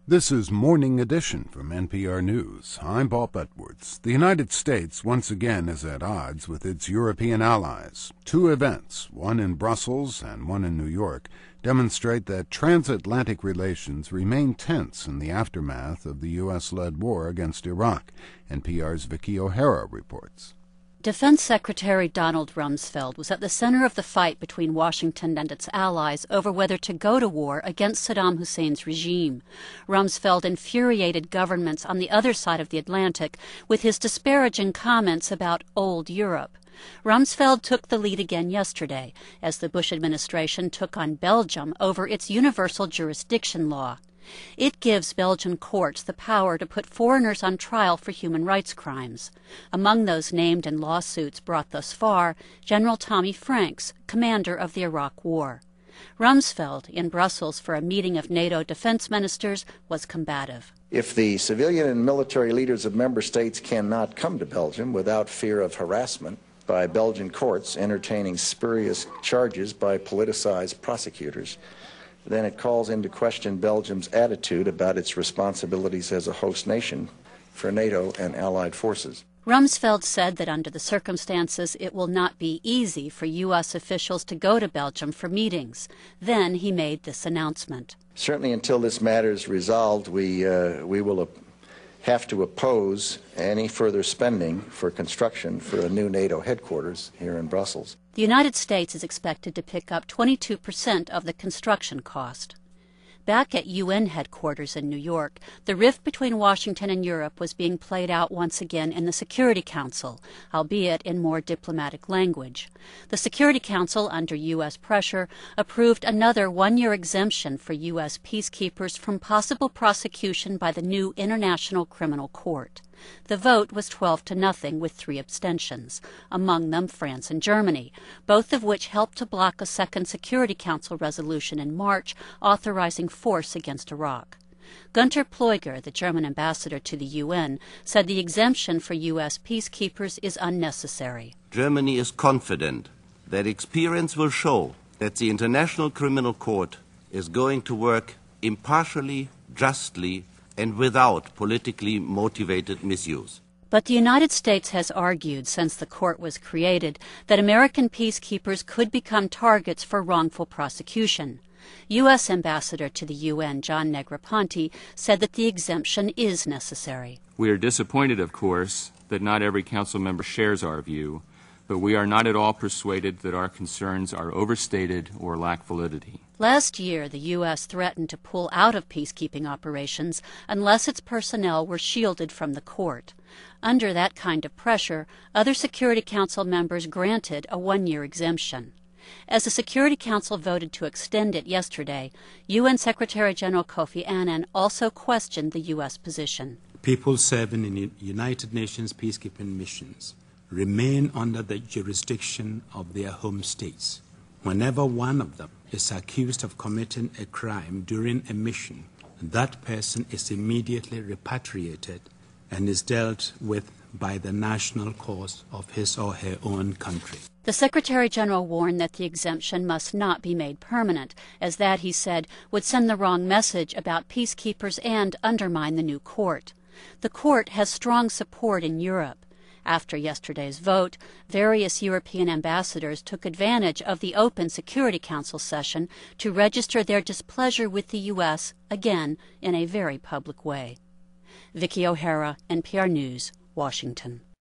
This is Morning Edition from NPR News. I'm Bob Edwards. The United States once again is at odds with its European allies. Two events, one in Brussels and one in New York, demonstrate that transatlantic relations remain tense in the aftermath of the U.S.-led war against Iraq. NPR's Vicky O'Hara reports. Defense Secretary Donald Rumsfeld was at the center of the fight between Washington and its allies over whether to go to war against Saddam Hussein's regime. Rumsfeld infuriated governments on the other side of the Atlantic with his disparaging comments about old Europe. Rumsfeld took the lead again yesterday as the Bush administration took on Belgium over its universal jurisdiction law. It gives Belgian courts the power to put foreigners on trial for human rights crimes. Among those named in lawsuits brought thus far, General Tommy Franks, commander of the Iraq War. Rumsfeld, in Brussels for a meeting of NATO defense ministers, was combative. If the civilian and military leaders of member states cannot come to Belgium without fear of harassment by Belgian courts entertaining spurious charges by politicized prosecutors, then it calls into question Belgium's attitude about its responsibilities as a host nation for NATO and allied forces. Rumsfeld said that under the circumstances it will not be easy for U.S. officials to go to Belgium for meetings. Then he made this announcement. Certainly until this matter is resolved, we will have to oppose any further spending for construction for a new NATO headquarters here in Brussels. The United States is expected to pick up 22% of the construction cost. Back at UN headquarters in New York, the rift between Washington and Europe was being played out once again in the Security Council, albeit in more diplomatic language. The Security Council, under U.S. pressure, approved another one-year exemption for U.S. peacekeepers from possible prosecution by the new International Criminal Court. The vote was 12-0 with 3 abstentions, among them France and Germany, both of which helped to block a second Security Council resolution in March authorizing force against Iraq. Günter Pleuger, the German ambassador to the UN, said the exemption for U.S. peacekeepers is unnecessary. Germany is confident that experience will show that the International Criminal Court is going to work impartially, justly, and without politically motivated misuse. But the United States has argued since the court was created that American peacekeepers could become targets for wrongful prosecution. U.S. Ambassador to the UN, John Negroponte, said that the exemption is necessary. We are disappointed, of course, that not every council member shares our view, but we are not at all persuaded that our concerns are overstated or lack validity. Last year, the U.S. threatened to pull out of peacekeeping operations unless its personnel were shielded from the court. Under that kind of pressure, other Security Council members granted a one-year exemption. As the Security Council voted to extend it yesterday, UN Secretary General Kofi Annan also questioned the U.S. position. People serving in United Nations peacekeeping missions remain under the jurisdiction of their home states. Whenever one of them is accused of committing a crime during a mission, that person is immediately repatriated and is dealt with by the national courts of his or her own country. The Secretary General warned that the exemption must not be made permanent, as that, he said, would send the wrong message about peacekeepers and undermine the new court. The court has strong support in Europe. After yesterday's vote, various European ambassadors took advantage of the open Security Council session to register their displeasure with the U.S., again, in a very public way. Vicky O'Hara, NPR News, Washington.